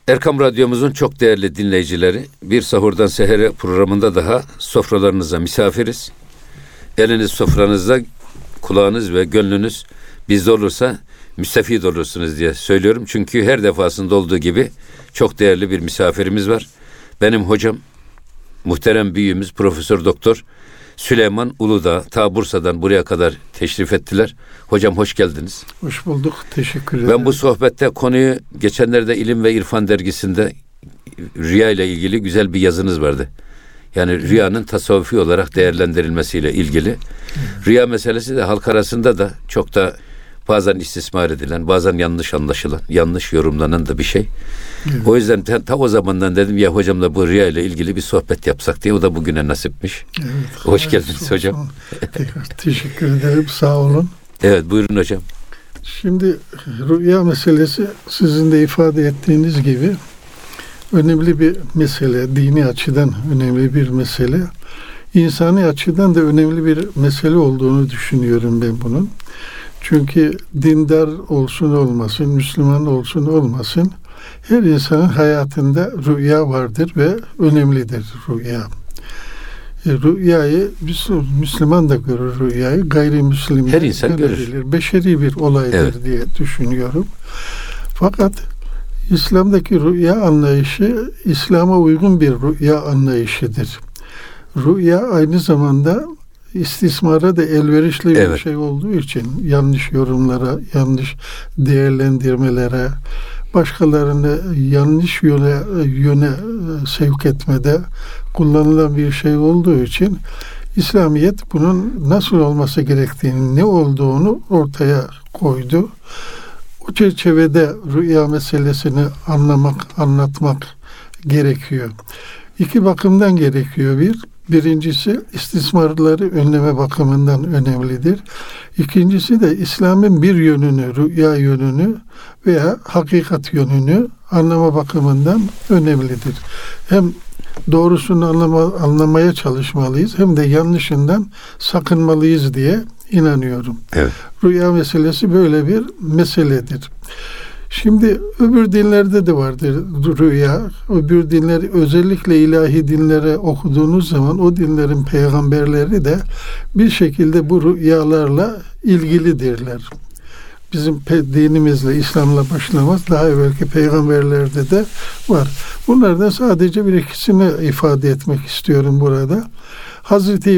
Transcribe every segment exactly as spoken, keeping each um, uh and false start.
Erkam Radyomuzun çok değerli dinleyicileri, Bir Sahurdan Seher'e programında daha sofralarınıza misafiriz. Eliniz sofranızda, kulağınız ve gönlünüz bizde olursa müstefid olursunuz diye söylüyorum. Çünkü her defasında olduğu gibi çok değerli bir misafirimiz var. Benim hocam, muhterem büyüğümüz Profesör Doktor Süleyman Uludağ, ta Bursa'dan buraya kadar teşrif ettiler. Hocam hoş geldiniz. Hoş bulduk, teşekkür ederim. Ben bu sohbette konuyu geçenlerde İlim ve İrfan dergisinde rüya ile ilgili güzel bir yazınız vardı. Yani rüyanın tasavvufi olarak değerlendirilmesiyle ilgili. Rüya meselesi de halk arasında da çok da bazen istismar edilen, bazen yanlış anlaşılan, yanlış yorumlanan da bir şey. Evet. O yüzden ta, ta o zamandan dedim ya hocamla bu rüya ile ilgili bir sohbet yapsak diye. O da bugüne nasipmiş. Evet, hoş geldiniz olsun hocam. Teşekkür ederim, sağ olun. Evet, buyurun hocam. Şimdi rüya meselesi sizin de ifade ettiğiniz gibi önemli bir mesele. Dini açıdan önemli bir mesele. İnsani açıdan da önemli bir mesele olduğunu düşünüyorum ben bunun. Çünkü dindar olsun olmasın, Müslüman olsun olmasın, her insanın hayatında rüya vardır ve önemlidir rüya. E, rüyayı Müslüman da görür rüyayı, gayrimüslim de her insan görebilir. Görür. Beşeri bir olaydır evet. diye düşünüyorum. Fakat İslam'daki rüya anlayışı İslam'a uygun bir rüya anlayışıdır. Rüya aynı zamanda istismara da elverişli evet. bir şey olduğu için yanlış yorumlara, yanlış değerlendirmelere, başkalarını yanlış yöne, yöne sevk etmede kullanılan bir şey olduğu için İslamiyet bunun nasıl olması gerektiğini, ne olduğunu ortaya koydu. O çerçevede rüya meselesini anlamak, anlatmak gerekiyor. İki bakımdan gerekiyor. Bir, Birincisi istismarları önleme bakımından önemlidir. İkincisi de İslam'ın bir yönünü, rüya yönünü veya hakikat yönünü anlama bakımından önemlidir. Hem doğrusunu anlama, anlamaya çalışmalıyız hem de yanlışından sakınmalıyız diye inanıyorum. Evet. Rüya meselesi böyle bir meseledir. Şimdi öbür dinlerde de vardır rüya. Öbür dinler, özellikle ilahi dinlere okuduğunuz zaman o dinlerin peygamberleri de bir şekilde bu rüyalarla ilgilidirler. Bizim dinimizle, İslam'la başlamaz. Daha evvelki peygamberlerde de var. Bunlardan sadece bir ikisini ifade etmek istiyorum burada. Hazreti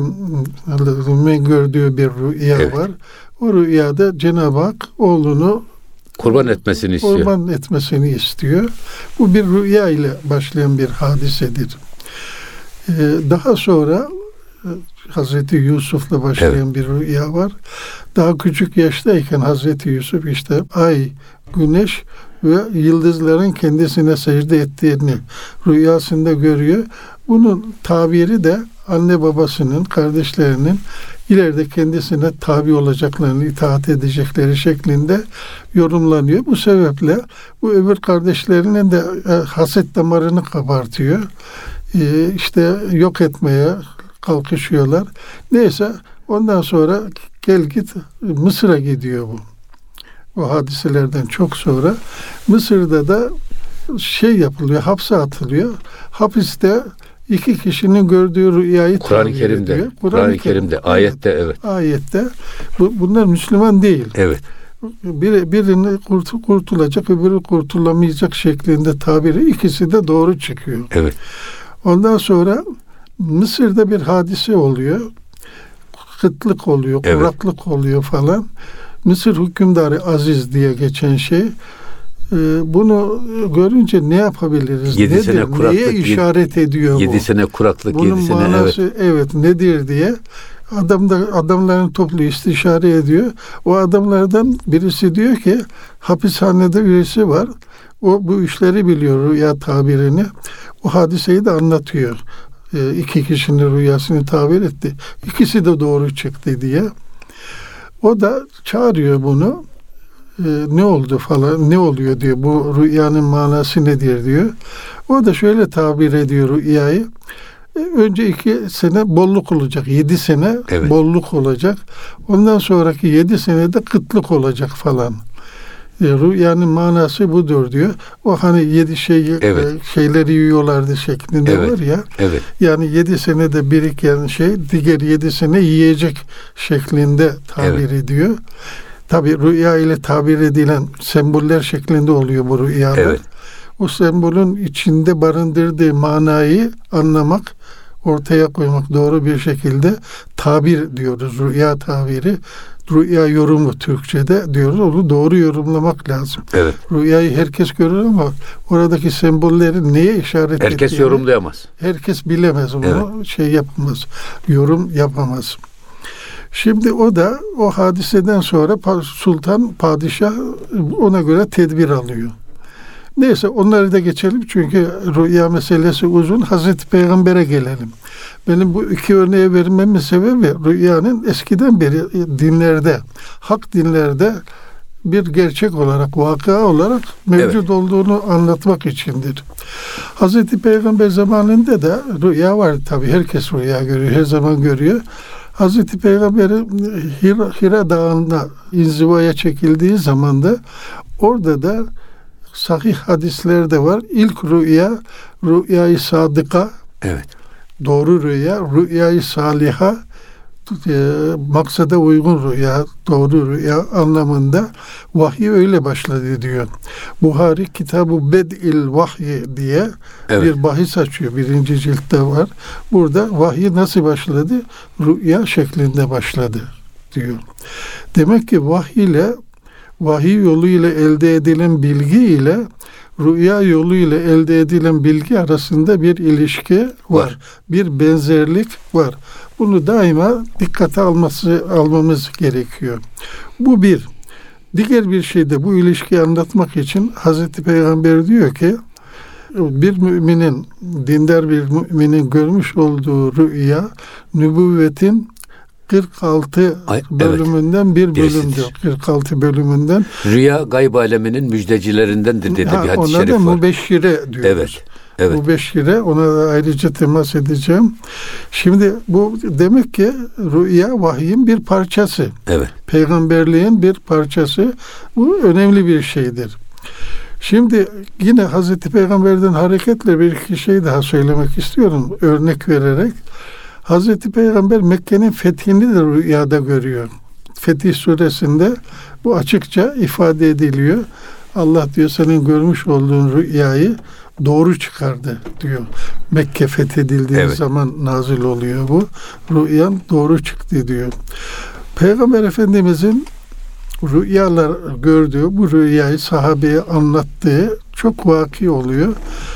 İbrahim'in gördüğü bir rüya evet. var. O rüyada Cenab-ı Hak oğlunu kurban etmesini istiyor. Kurban etmesini istiyor. Bu bir rüya ile başlayan bir hadisedir. Ee, daha sonra Hazreti Yusuf'la başlayan evet. bir rüya var. Daha küçük yaştayken Hazreti Yusuf işte ay, güneş ve yıldızların kendisine secde ettiğini rüyasında görüyor. Bunun tabiri de anne babasının, kardeşlerinin ileride kendisine tabi olacaklarını, itaat edecekleri şeklinde yorumlanıyor. Bu sebeple bu öbür kardeşlerinin de e, haset damarını kabartıyor. E, işte yok etmeye kalkışıyorlar. Neyse ondan sonra gel git Mısır'a gidiyor bu. Bu hadiselerden çok sonra Mısır'da da şey yapılıyor, hapse atılıyor. Hapiste İki kişinin gördüğü rüyayı Kur'an-ı Kerim'de, ediyor. Kur'an-ı, Kur'an-ı Kerim'de, evet, ayette evet. Ayette. Bu, bunlar Müslüman değil. Evet. Bir, birini kurtul, kurtulacak, öbürü kurtulamayacak şeklinde tabiri ikisi de doğru çıkıyor. Evet. Ondan sonra Mısır'da bir hadise oluyor. Kıtlık oluyor, evet. kuraklık oluyor falan. Mısır hükümdarı Aziz diye geçen şey. Bunu görünce ne yapabiliriz? Yedi sene nedir? kuraklık, Neye işaret yedi, ediyor bu? Yedi sene kuraklık, bunun yedi sene manası, evet. evet nedir diye adam da adamların toplu istişare ediyor. O adamlardan birisi diyor ki hapishanede birisi var. O bu işleri biliyor, rüya tabirini. O hadiseyi de anlatıyor. E, iki kişinin rüyasını tabir etti. İkisi de doğru çıktı diye. O da çağırıyor bunu. Ee, ne oldu falan, ne oluyor diyor, bu rüyanın manası nedir diyor. O da şöyle tabir ediyor rüyayı. Ee, önce iki sene bolluk olacak, yedi sene evet. bolluk olacak. Ondan sonraki yedi senede kıtlık olacak falan. E, rüyanın manası budur diyor. O hani yedi şey Evet. e, şeyleri yiyorlardı şeklinde Evet. var ya. Evet. Yani yedi senede biriken şey diğer yedi sene yiyecek şeklinde tabir Evet. ediyor. Tabi rüya ile tabir edilen semboller şeklinde oluyor bu rüyalar. Evet. O sembolün içinde barındırdığı manayı anlamak, ortaya koymak, doğru bir şekilde tabir diyoruz. Rüya tabiri, rüya yorumu Türkçe'de diyoruz. Onu doğru yorumlamak lazım. Evet. Rüyayı herkes görür ama oradaki sembollerin neye işaret ettiğini Herkes yorumlayamaz. herkes bilemez. Onu Evet. şey yapamaz. Yorum yapamaz. Şimdi o da o hadiseden sonra sultan, padişah ona göre tedbir alıyor. Neyse onları da geçelim çünkü rüya meselesi uzun. Hazreti Peygamber'e gelelim. Benim bu iki örneği vermemin sebebi rüyanın eskiden beri dinlerde, hak dinlerde bir gerçek olarak, vaka olarak mevcut evet. olduğunu anlatmak içindir. Hazreti Peygamber zamanında da rüya var tabii. Herkes rüya görüyor, her zaman görüyor. Hazreti Peygamber'in Hira, Hira Dağı'nda inzivaya çekildiği zaman da orada da sahih hadislerde var. İlk rüya, rüya-i sadıka, evet. doğru rüya, rüya-i saliha, e, maksada uygun rüya, doğru rüya anlamında vahiy öyle başladı diyor. Buhari Kitab-ı Bed'il Vahyi diye evet. bir bahis açıyor. Birinci ciltte var. Burada vahiy nasıl başladı? Rüya şeklinde başladı diyor. Demek ki vahiy ile vahiy yoluyla elde edilen bilgi ile rüya yoluyla elde edilen bilgi arasında bir ilişki var. var. Bir benzerlik var. Bunu daima dikkate alması almamız gerekiyor. Bu bir. Diğer bir şey de bu ilişkiyi anlatmak için Hazreti Peygamber diyor ki bir müminin, dindar bir müminin görmüş olduğu rüya nübüvvetin kırk altı Ay, bölümünden evet. bir bölümdür. kırk altı bölümünden. Rüya gayb aleminin müjdecilerinden de dedi ha, bir hadis-i şerif var. Ona da mübeşşire diyoruz. Evet. Evet. Mübeşşire, ona da ayrıca temas edeceğim. Şimdi bu demek ki rüya vahyin bir parçası. Evet. Peygamberliğin bir parçası. Bu önemli bir şeydir. Şimdi yine Hazreti Peygamber'den hareketle bir iki şey daha söylemek istiyorum. Örnek vererek. Hazreti Peygamber Mekke'nin fethini de rüyada görüyor. Fetih suresinde bu açıkça ifade ediliyor. Allah diyor senin görmüş olduğun rüyayı doğru çıkardı diyor. Mekke fethedildiği evet. zaman nazil oluyor bu. Rüyan doğru çıktı diyor. Peygamber Efendimizin rüyalar gördüğü, bu rüyayı sahabeye anlattığı çok vaki oluyor.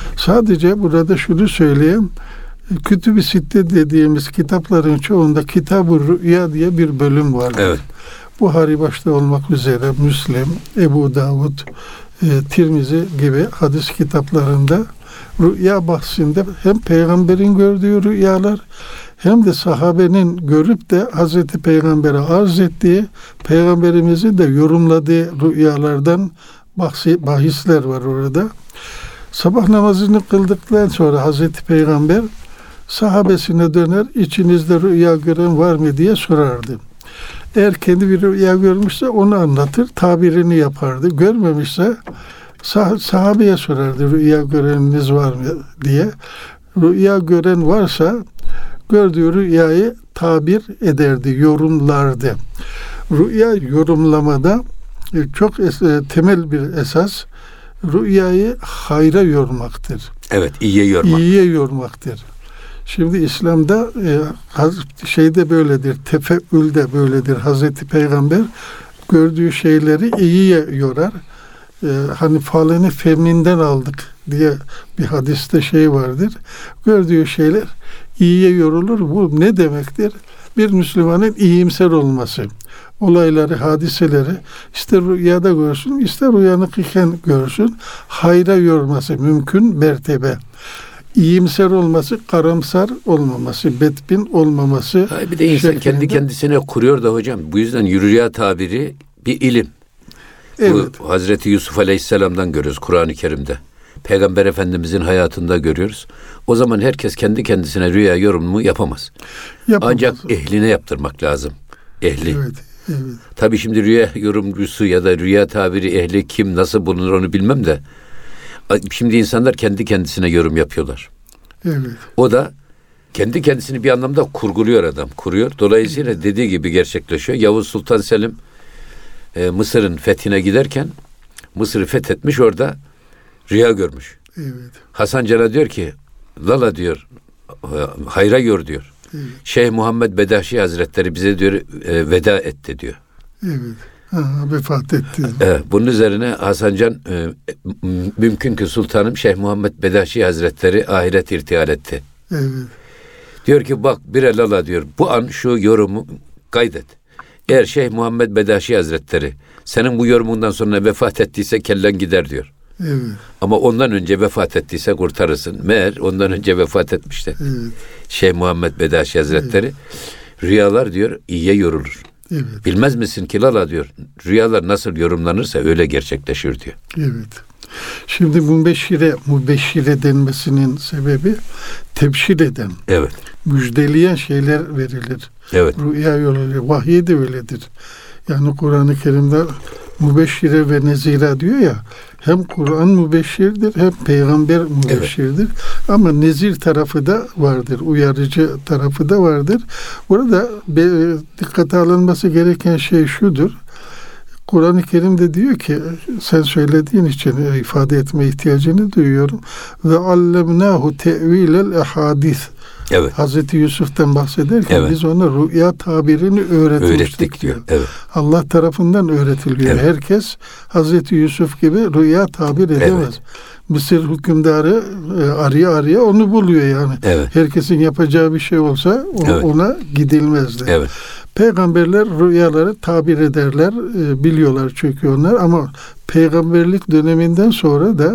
Sadece burada şunu söyleyeyim. Kütüb-i Sitte dediğimiz kitapların çoğunda Kitab-ı Rüya diye bir bölüm var. Evet. Buhari başta olmak üzere Müslim, Ebu Davud, e, Tirmizi gibi hadis kitaplarında rüya bahsinde hem peygamberin gördüğü rüyalar hem de sahabenin görüp de Hazreti Peygamber'e arz ettiği, peygamberimizin de yorumladığı rüyalardan bahsi, bahisler var orada. Sabah namazını kıldıktan sonra Hazreti Peygamber sahabesine döner, içinizde rüya gören var mı diye sorardı. Eğer kendi bir rüya görmüşse onu anlatır, tabirini yapardı. Görmemişse sah- sahabeye sorardı, rüya göreniniz var mı diye. Rüya gören varsa gördüğü rüyayı tabir ederdi, yorumlardı. Rüya yorumlamada çok es- temel bir esas rüyayı hayra yormaktır. Evet, iyiye yormak. İyiye yormaktır. Şimdi İslam'da e, şeyde böyledir, tefeül de böyledir. Hazreti Peygamber gördüğü şeyleri iyiye yorar. E, hani faleni femninden aldık diye bir hadiste şey vardır. Gördüğü şeyler iyiye yorulur. Bu ne demektir? Bir Müslümanın iyimser olması. Olayları, hadiseleri ister rüyada görsün, ister uyanıkken görsün. Hayra yorması mümkün mertebe. İyimser olması, karamsar olmaması, bedbin olmaması. Hayır, bir de insan şeklinde kendi kendisine kuruyor da hocam. Bu yüzden rüya tabiri bir ilim. Evet. Bu Hazreti Yusuf Aleyhisselam'dan görüyoruz Kur'an-ı Kerim'de. Peygamber Efendimizin hayatında görüyoruz. O zaman herkes kendi kendisine rüya yorumu yapamaz. Yapamaz. Ancak ehline yaptırmak lazım. Ehli. Evet. Evet. Tabii şimdi rüya yorumcusu ya da rüya tabiri ehli kim nasıl bulunur onu bilmem de şimdi insanlar kendi kendisine yorum yapıyorlar. Evet. O da kendi kendisini bir anlamda kurguluyor adam, kuruyor. Dolayısıyla dediği gibi gerçekleşiyor. Yavuz Sultan Selim e, Mısır'ın fethine giderken Mısır'ı fethetmiş, orada rüya görmüş. Evet. Hasan Can'a diyor ki Lala diyor hayra gör diyor. Evet. Şeyh Muhammed Bedaşi Hazretleri bize diyor e, veda etti diyor. Evet. Ha, vefat etti. Evet, bunun üzerine Hasan Can e, mümkün ki sultanım Şeyh Muhammed Bedaşi Hazretleri ahiret irtihal etti. Evet. Diyor ki bak bir Lala diyor bu an şu yorumu kaydet. Eğer Şeyh Muhammed Bedaşi Hazretleri senin bu yorumundan sonra vefat ettiyse kellen gider diyor. Evet. Ama ondan önce vefat ettiyse kurtarırsın. Meğer ondan önce vefat etmişti. Evet. Şeyh Muhammed Bedaşi Hazretleri evet. Rüyalar diyor iyiye yorulur. Evet. Bilmez misin ki Lala diyor rüyalar nasıl yorumlanırsa öyle gerçekleşir diyor. Evet. Şimdi mübeşşire, mübeşşire denmesinin sebebi tebşir eden, evet. müjdeleyen şeyler verilir. Evet. Rüya yoluyla, vahiy de öyledir. Yani Kur'an-ı Kerim'de mübeşşire ve nezira diyor ya, hem Kur'an mübeşşirdir hem peygamber mübeşşirdir. Evet. Ama nezir tarafı da vardır, uyarıcı tarafı da vardır. Burada dikkate alınması gereken şey şudur. Kur'an-ı Kerim'de diyor ki, sen söylediğin için ifade etme ihtiyacını duyuyorum. Ve allemnahu te'vilel ehadis. Evet. Hazreti Yusuf'tan bahsederken evet. biz ona rüya tabirini öğretmiştik öğrettik diyor. diyor. Evet. Allah tarafından öğretiliyor. Evet. Herkes Hazreti Yusuf gibi rüya tabir edemez. Evet. Mısır hükümdarı e, araya araya onu buluyor yani. Evet. Herkesin yapacağı bir şey olsa o, evet. ona gidilmezdi. Evet. Peygamberler rüyaları tabir ederler, e, biliyorlar çünkü onlar, ama peygamberlik döneminden sonra da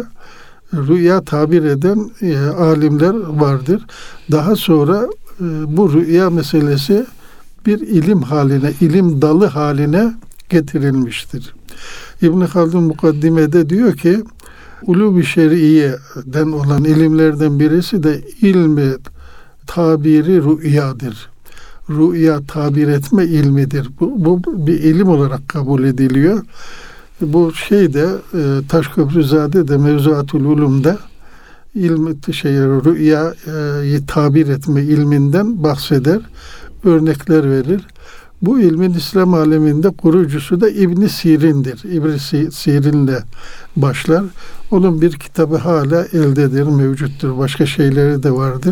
rüya tabir eden e, alimler vardır. Daha sonra e, bu rüya meselesi bir ilim haline, ilim dalı haline getirilmiştir. İbn Haldun mukaddimede diyor ki, ulûb-i şer'iyeden olan ilimlerden birisi de ilmi tabiri rüyadır. Rüya tabir etme ilmidir. Bu, bu bir ilim olarak kabul ediliyor. Bu şeyde e, Taşköprüzade'de Mevzuatul Ulum'da ilmi şey rüyayı tabir etme ilminden bahseder, örnekler verir. Bu ilmin İslam aleminde kurucusu da İbn Sirin'dir. İbn Sirin'le başlar. Onun bir kitabı hala eldedir, mevcuttur. Başka şeyleri de vardır.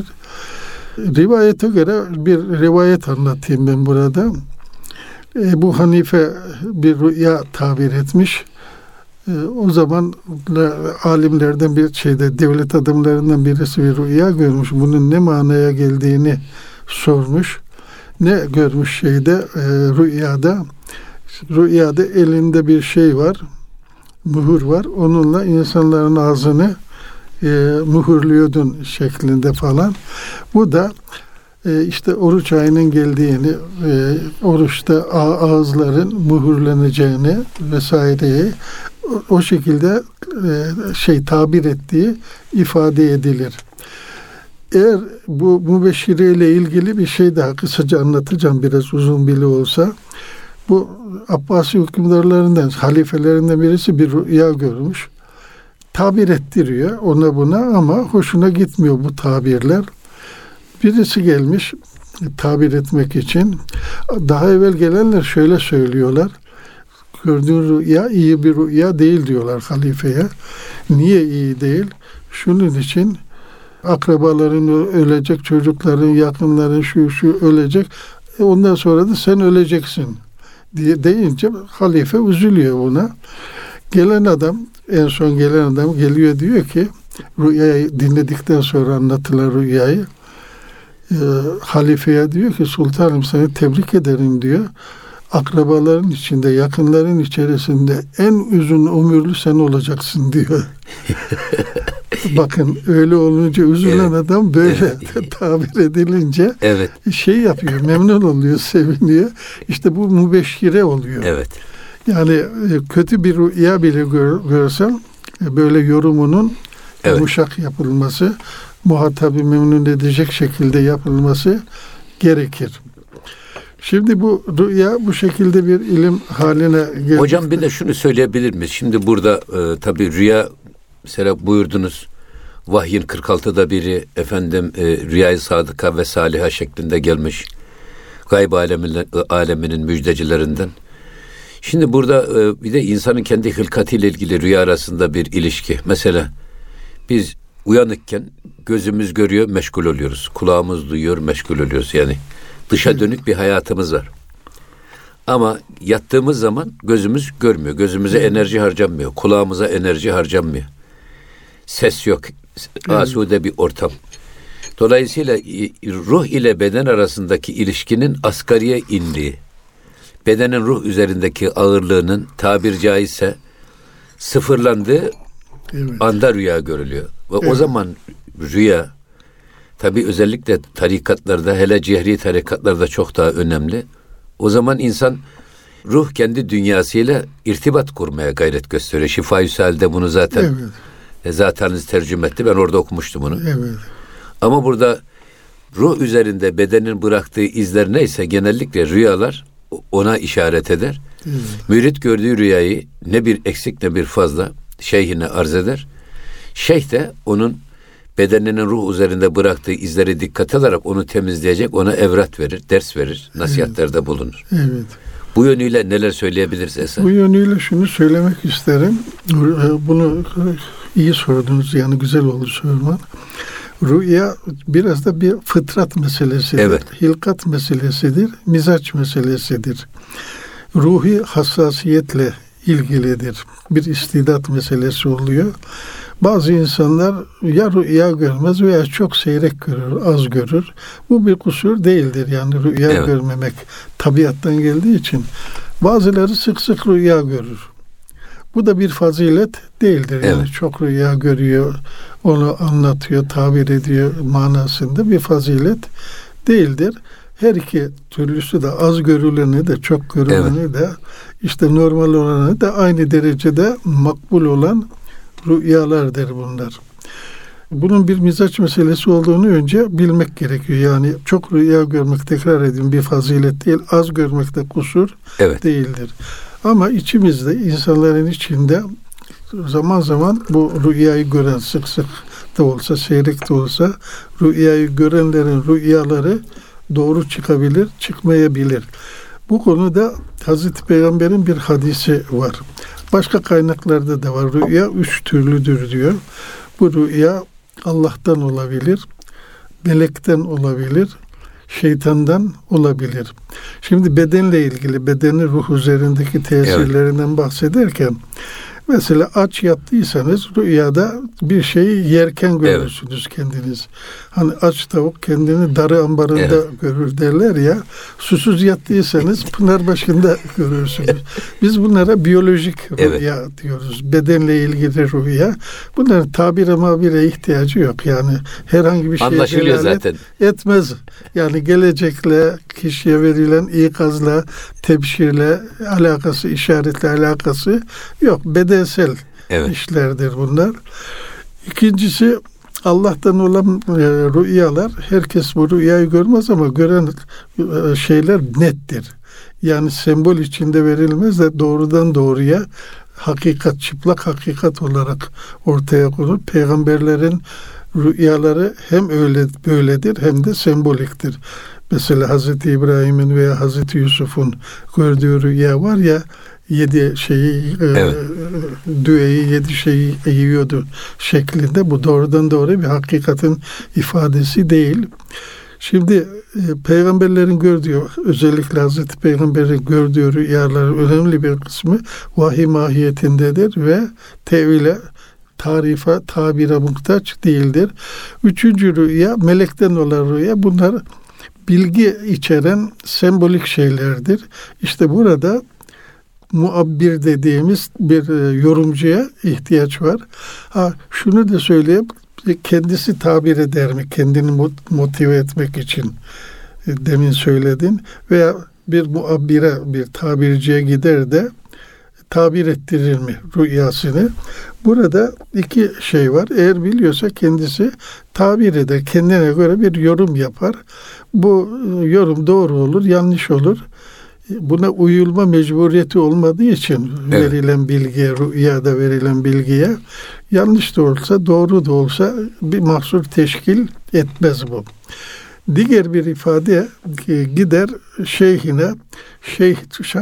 Rivayete göre bir rivayet anlatayım ben burada. Ebu Hanife bir rüya tabir etmiş. O zaman alimlerden bir şeyde, devlet adamlarından birisi bir rüya görmüş. Bunun ne manaya geldiğini sormuş. Ne görmüş şeyde e, rüyada? Rüyada elinde bir şey var, mühür var. Onunla insanların ağzını e, mühürlüyordun şeklinde falan. Bu da e, işte oruç ayının geldiğini, e, oruçta ağızların mühürleneceğini vesaireyi o, o şekilde e, şey tabir ettiği ifade edilir. Eğer bu mübeşşire ile ilgili bir şey daha kısaca anlatacağım, biraz uzun bile olsa. Bu Abbasi hükümdarlarından, halifelerinden birisi bir rüya görmüş. Tabir ettiriyor ona buna ama hoşuna gitmiyor bu tabirler. Birisi gelmiş tabir etmek için. Daha evvel gelenler şöyle söylüyorlar. Gördüğün rüya iyi bir rüya değil diyorlar halifeye. Niye iyi değil? Şunun için akrabaların ölecek, çocukların, yakınların şu şu ölecek. E ondan sonra da sen öleceksin diye deyince halife üzülüyor buna. Gelen adam, en son gelen adam geliyor diyor ki, rüyayı dinledikten sonra anlatılan rüyayı e, halifeye diyor ki, sultanım seni tebrik ederim diyor. Akrabaların içinde, yakınların içerisinde en uzun ömürlü sen olacaksın diyor. Bakın öyle olunca üzülen evet. adam böyle evet. tabir edilince evet. şey yapıyor, memnun oluyor, seviniyor. İşte bu mübeşşire oluyor. Evet. Yani kötü bir rüya bile gör, görsem böyle yorumunun evet. yumuşak yapılması, muhatabı memnun edecek şekilde yapılması gerekir. Şimdi bu rüya bu şekilde bir ilim haline geldi. Hocam bir de şunu söyleyebilir miyiz? Şimdi burada e, tabii rüya, mesela buyurdunuz vahyin kırk altıda biri efendim e, rüyayı sadıka ve saliha şeklinde gelmiş. Gayb aleminin, aleminin müjdecilerinden. Şimdi burada e, bir de insanın kendi hılkatiyle ilgili rüya arasında bir ilişki. Mesela biz uyanıkken gözümüz görüyor, meşgul oluyoruz. Kulağımız duyuyor, meşgul oluyoruz. Yani dışa dönük bir hayatımız var. Ama yattığımız zaman gözümüz görmüyor. Gözümüze enerji harcanmıyor. Kulağımıza enerji harcanmıyor. Ses yok. Asude bir ortam. Dolayısıyla ruh ile beden arasındaki ilişkinin asgariye indiği, bedenin ruh üzerindeki ağırlığının tabir caizse sıfırlandığı evet. anda rüya görülüyor. Ve evet. o zaman rüya, tabii özellikle tarikatlarda, hele cehri tarikatlarda çok daha önemli. O zaman insan ruh kendi dünyasıyla irtibat kurmaya gayret gösteriyor. Şifa-i Salih'de bunu zaten evet. zateniniz tercüme etti. Ben orada okumuştum bunu. Evet. Ama burada ruh üzerinde bedenin bıraktığı izler neyse genellikle rüyalar ona işaret eder. Evet. Mürit gördüğü rüyayı ne bir eksik ne bir fazla şeyhine arz eder. Şeyh de onun bedeninin ruh üzerinde bıraktığı izleri dikkat alarak onu temizleyecek, ona evrat verir, ders verir, nasihatlerde evet. bulunur. Evet. Bu yönüyle neler söyleyebiliriz Esen? Bu yönüyle şunu söylemek isterim. Bunu iyi sordunuz, yani güzel oldu sorman. Rüya biraz da bir fıtrat meselesidir. Evet. Hilkat meselesidir, mizaç meselesidir. Ruhi hassasiyetle ilgilidir. Bir istidat meselesi oluyor. Bazı insanlar ya rüya görmez veya çok seyrek görür, az görür. Bu bir kusur değildir. Yani rüya evet. görmemek tabiattan geldiği için. Bazıları sık sık rüya görür. Bu da bir fazilet değildir. Yani evet. çok rüya görüyor, onu anlatıyor, tabir ediyor manasında bir fazilet değildir. Her iki türlüsü de, az görüleni de çok görüleni evet. de işte normal olanı da aynı derecede makbul olan rüyalardır bunlar. Bunun bir mizaç meselesi olduğunu önce bilmek gerekiyor. Yani çok rüya görmek, tekrar edeyim, bir fazilet değil, az görmek de kusur evet. değildir. Ama içimizde, insanların içinde zaman zaman bu rüyayı gören, sık sık da olsa, seyrek de olsa rüyayı görenlerin rüyaları doğru çıkabilir, çıkmayabilir. Bu konuda Hazreti Peygamber'in bir hadisi var. Başka kaynaklarda da var. Rüya üç türlüdür diyor. Bu rüya Allah'tan olabilir, melekten olabilir, şeytandan olabilir. Şimdi bedenle ilgili, bedenin ruh üzerindeki tesirlerinden evet. bahsederken, mesela aç yattıysanız rüyada bir şeyi yerken görürsünüz evet. kendiniz. Hani aç tavuk kendini darı ambarında evet. görür derler ya. Susuz yattıysanız pınar başında görürsünüz. Biz bunlara biyolojik evet. rüya diyoruz. Bedenle ilgili rüya. Bunların tabire mabire ihtiyacı yok. Yani herhangi bir şeye delalet etmez. Yani gelecekle, kişiye verilen ikazla, tebşirle alakası, işaretle alakası yok. Bedensel evet. işlerdir bunlar. İkincisi, Allah'tan olan e, rüyalar, herkes bu rüyayı görmez ama gören e, şeyler nettir. Yani sembol içinde verilmez de doğrudan doğruya hakikat, çıplak hakikat olarak ortaya konur. Peygamberlerin rüyaları hem öyle böyledir hem de semboliktir. Mesela Hazreti İbrahim'in veya Hazreti Yusuf'un gördüğü rüya var ya, yedi şeyi evet. e, düğeyi yedi şeyi yiyordu şeklinde, bu doğrudan doğruya bir hakikatin ifadesi değil. Şimdi e, peygamberlerin gördüğü, özellikle Hazreti Peygamber'in gördüğü rüyaların önemli bir kısmı vahiy mahiyetindedir ve tevile, tarife, tabire muhtaç değildir. Üçüncü rüya, melekten olan rüya. Bunlar bilgi içeren sembolik şeylerdir. İşte burada muabbir dediğimiz bir yorumcuya ihtiyaç var. Ha, şunu da söyleyeyim, kendisi tabir eder mi? Kendini motive etmek için demin söyledin. Veya bir muabbire, bir tabirciye gider de tabir ettirir mi rüyasını? Burada iki şey var. Eğer biliyorsa kendisi tabir eder. Kendine göre bir yorum yapar. Bu yorum doğru olur, yanlış olur. Buna uyulma mecburiyeti olmadığı için evet. verilen bilgiye, rüyada verilen bilgiye yanlış da olsa, doğru da olsa bir mahsur teşkil etmez bu. Diğer bir ifade gider şeyhine, şeyh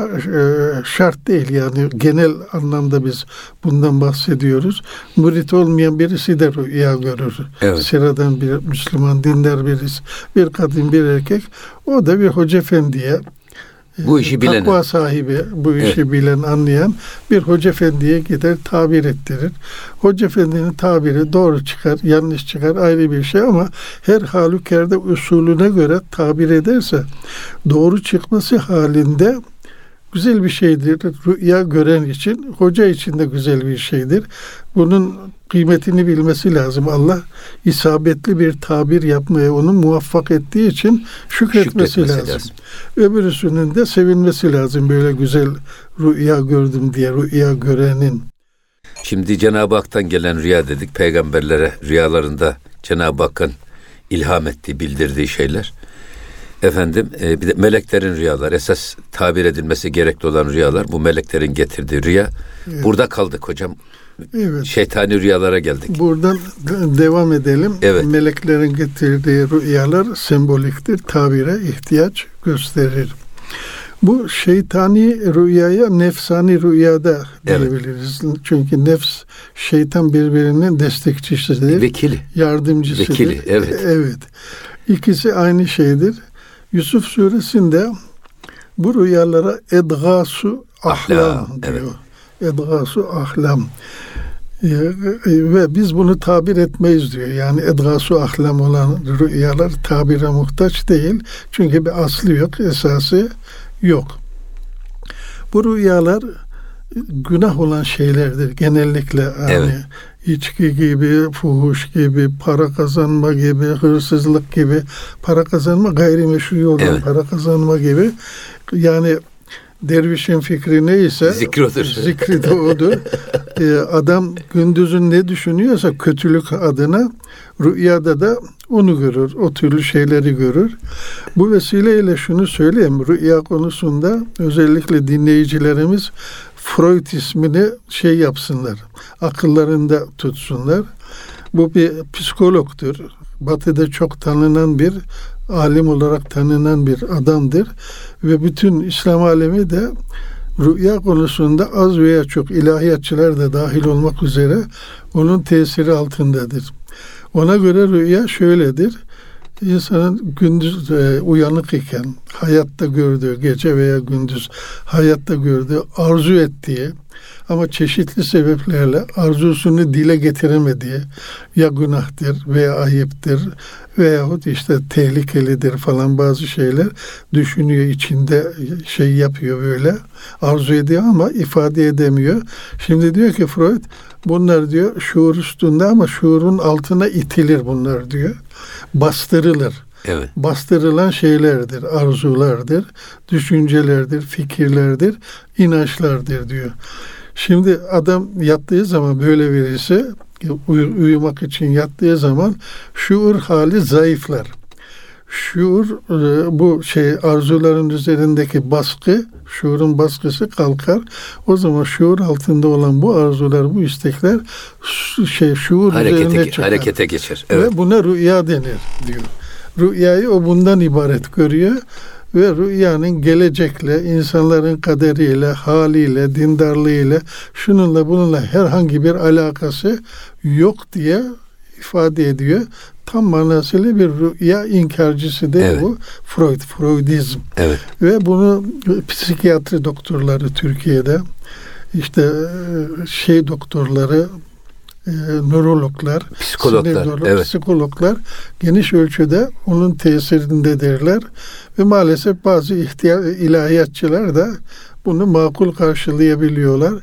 şart değil yani genel anlamda biz bundan bahsediyoruz. Mürit olmayan birisi de rüya görür. Evet. Sıradan bir Müslüman, dindar birisi, bir kadın, bir erkek. O da bir hoca efendiye, bu işi bilen, takva sahibi, bu işi evet. bilen, anlayan bir hoca efendiye gider tabir ettirir. Hoca efendinin tabiri doğru çıkar, yanlış çıkar ayrı bir şey ama her halükarda usulüne göre tabir ederse doğru çıkması halinde güzel bir şeydir. Rüya gören için, hoca için de güzel bir şeydir. Bunun kıymetini bilmesi lazım. Allah isabetli bir tabir yapmaya onu muvaffak ettiği için şükretmesi, şükretmesi lazım. lazım. Öbürüsünün de sevinmesi lazım. Böyle güzel rüya gördüm diye, rüya görenin. Şimdi Cenab-ı Hak'tan gelen rüya dedik. Peygamberlere rüyalarında Cenab-ı Hakk'ın ilham ettiği, bildirdiği şeyler. Efendim e, bir de meleklerin rüyaları, esas tabir edilmesi gerekli olan rüyalar, bu meleklerin getirdiği rüya. Evet. Burada kaldık hocam. Evet. Şeytani rüyalara geldik. Buradan devam edelim. Evet. Meleklerin getirdiği rüyalar semboliktir, tabire ihtiyaç gösterir. Bu şeytani rüyaya nefsani rüyada diyebiliriz. Evet. Çünkü nefs, şeytan birbirinin destekçisidir. Vekili. Yardımcısıdır. Vekili, evet. Evet. İkisi aynı şeydir. Yusuf suresinde bu rüyalara edgâsu ahlam diyor. Evet. Edgâsu ahlam. Ve biz bunu tabir etmeyiz diyor. Yani edgâsu ahlam olan rüyalar tabire muhtaç değil. Çünkü bir aslı yok, esası yok. Bu rüyalar günah olan şeylerdir genellikle. Yani evet. İçki gibi, fuhuş gibi, para kazanma gibi, hırsızlık gibi, para kazanma gayrimeşru yoldan evet. para kazanma gibi. Yani dervişin fikri neyse zikri odur. Zikri de odur. ee, adam gündüzün ne düşünüyorsa kötülük adına rüyada da onu görür. O türlü şeyleri görür. Bu vesileyle şunu söyleyeyim. Rüya konusunda özellikle dinleyicilerimiz Freud ismini şey yapsınlar. Akıllarında tutsunlar. Bu bir psikologtur. Batı'da çok tanınan bir alim olarak tanınan bir adamdır. Ve bütün İslam alemi de rüya konusunda az veya çok ilahiyatçılar da dahil olmak üzere onun tesiri altındadır. Ona göre rüya şöyledir. İnsanın gündüz e, uyanık iken hayatta gördüğü, gece veya gündüz hayatta gördüğü, arzu ettiği ama çeşitli sebeplerle arzusunu dile getiremediği, ya günahtır veya ayıptır veyahut işte tehlikelidir falan bazı şeyler düşünüyor, içinde şey yapıyor, böyle arzu ediyor ama ifade edemiyor. Şimdi diyor ki Freud, bunlar diyor şuur üstünde ama şuurun altına itilir bunlar diyor. Bastırılır. Evet. Bastırılan şeylerdir, arzulardır, düşüncelerdir, fikirlerdir, inançlardır diyor. Şimdi adam yattığı zaman, böyle birisi uy- uyumak için yattığı zaman şuur hali zayıflar. Şuur, bu şey arzuların üzerindeki baskı, şuurun baskısı kalkar. O zaman şuur altında olan bu arzular, bu istekler şey şuur harekete, üzerine çıkar. Harekete geçer. Evet. Ve buna rüya denir diyor. Rüyayı o bundan ibaret görüyor ve rüyanın gelecekle, insanların kaderiyle, haliyle, dindarlığıyla, şununla bununla herhangi bir alakası yok diye ifade ediyor. Tam manasıyla bir rüya inkarcısı değil evet. bu. Freud, Freudizm. Evet. Ve bunu psikiyatri doktorları Türkiye'de, işte şey doktorları, e, nörologlar, psikologlar, nörolog, evet. psikologlar geniş ölçüde onun tesirindedirler. Ve maalesef bazı ihtiyar, ilahiyatçılar da bunu makul karşılayabiliyorlar.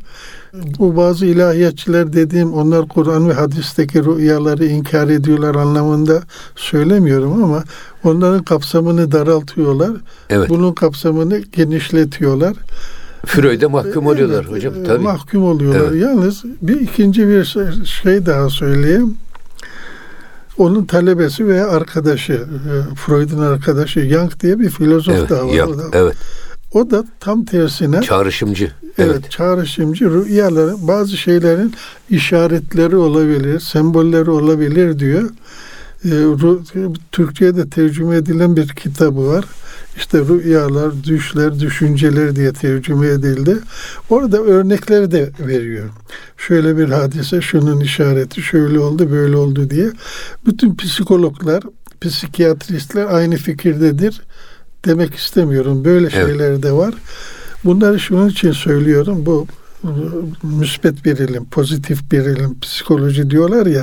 Bu bazı ilahiyatçılar dediğim, onlar Kur'an ve hadisteki rüyaları inkar ediyorlar anlamında söylemiyorum ama onların kapsamını daraltıyorlar. Evet. Bunun kapsamını genişletiyorlar. Freud'e mahkum oluyorlar evet, hocam. Tabii. Mahkum oluyorlar. Evet. Yalnız bir ikinci bir şey daha söyleyeyim. Onun talebesi veya arkadaşı, Freud'un arkadaşı Jung diye bir filozof evet, daha var. Jung, evet. O da tam tersine çağrışımcı. Evet, evet, çağrışımcı rüyaların bazı şeylerin işaretleri olabilir, sembolleri olabilir diyor. Türkçe'de tercüme edilen bir kitabı var. İşte rüyalar, düşler, düşünceler diye tercüme edildi. Orada örnekleri de veriyor. Şöyle bir hadise, şunun işareti, şöyle oldu, böyle oldu diye. Bütün psikologlar, psikiyatristler aynı fikirdedir demek istemiyorum. Böyle şeyler evet. de var. Bunları şunun için söylüyorum. Bu müspet bir ilim, pozitif bir ilim, psikoloji diyorlar ya.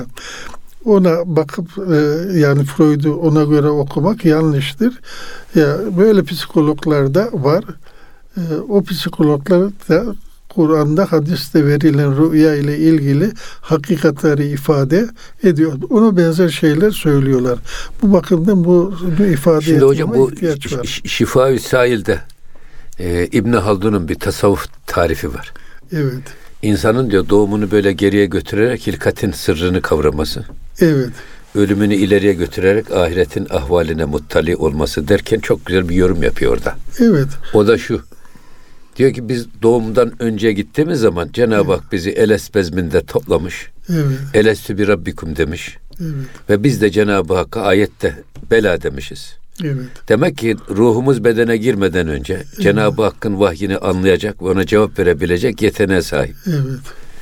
Ona bakıp yani Freud'u ona göre okumak yanlıştır. Ya böyle psikologlar da var. O psikologlar da Kur'an'da, hadiste verilen rüya ile ilgili hakikatleri ifade ediyor. Ona benzer şeyler söylüyorlar. Bu bakımdan bu, bu ifade Şimdi hocam bu ihtiyaç var. Şifa-i Sail'de e, İbn Haldun'un bir tasavvuf tarifi var. Evet. İnsanın diyor doğumunu böyle geriye götürerek hilkatin sırrını kavraması. Evet. Ölümünü ileriye götürerek ahiretin ahvaline muttali olması derken çok güzel bir yorum yapıyor orada. Evet. O da şu. Diyor ki biz doğumdan önce gittiğimiz zaman Cenab-ı Hak bizi eles bezminde toplamış. Evet. Elestü bi rabbikum demiş. Evet. Ve biz de Cenab-ı Hakk'a ayette bela demişiz. Evet. Demek ki ruhumuz bedene girmeden önce evet. Cenab-ı Hakk'ın vahyini anlayacak ve ona cevap verebilecek yeteneğe sahip. Evet.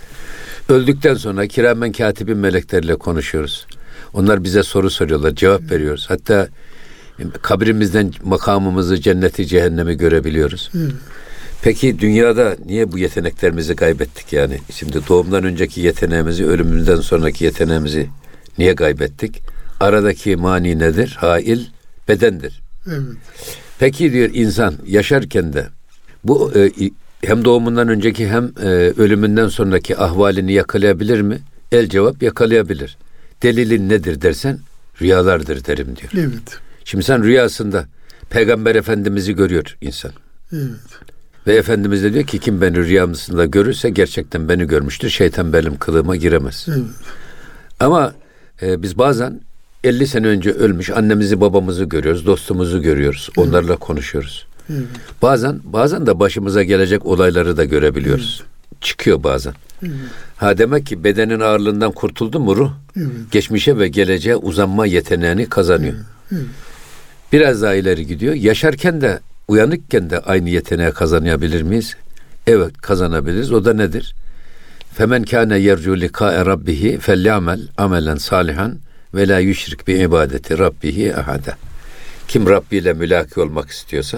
Öldükten sonra kiramen katibin meleklerle konuşuyoruz. Onlar bize soru soruyorlar, cevap evet. veriyoruz. Hatta kabrimizden makamımızı, cenneti, cehennemi görebiliyoruz. Evet. Peki dünyada niye bu yeteneklerimizi kaybettik yani? Şimdi doğumdan önceki yeteneğimizi, ölümümüzden sonraki yeteneğimizi niye kaybettik? Aradaki mani nedir? Hail bedendir. Evet. Peki diyor insan yaşarken de bu e, hem doğumundan önceki hem e, ölümünden sonraki ahvalini yakalayabilir mi? El cevap yakalayabilir. Delilin nedir dersen rüyalardır derim diyor. Evet. Şimdi sen rüyasında Peygamber Efendimiz'i görüyor insan. Evet. Ve Efendimiz de diyor ki kim beni rüyasında görürse gerçekten beni görmüştür. Şeytan benim kılığıma giremez. Evet. Ama e, biz bazen elli sene önce ölmüş annemizi babamızı görüyoruz, dostumuzu görüyoruz. Evet. Onlarla konuşuyoruz. Evet. Bazen bazen de başımıza gelecek olayları da görebiliyoruz. Evet. Çıkıyor bazen. Evet. Ha demek ki bedenin ağırlığından kurtuldu mu ruh? Evet. Geçmişe ve geleceğe uzanma yeteneğini kazanıyor. Evet. Evet. Biraz daha ileri gidiyor. Yaşarken de uyanıkken de aynı yeteneği kazanabilir miyiz? Evet kazanabiliriz. O da nedir? Femen kâne yercu likâe rabbihi felyamel amelen salihan ve la yüşrik bi ibadeti rabbihi ahada. Kim Rabbi ile mülaki olmak istiyorsa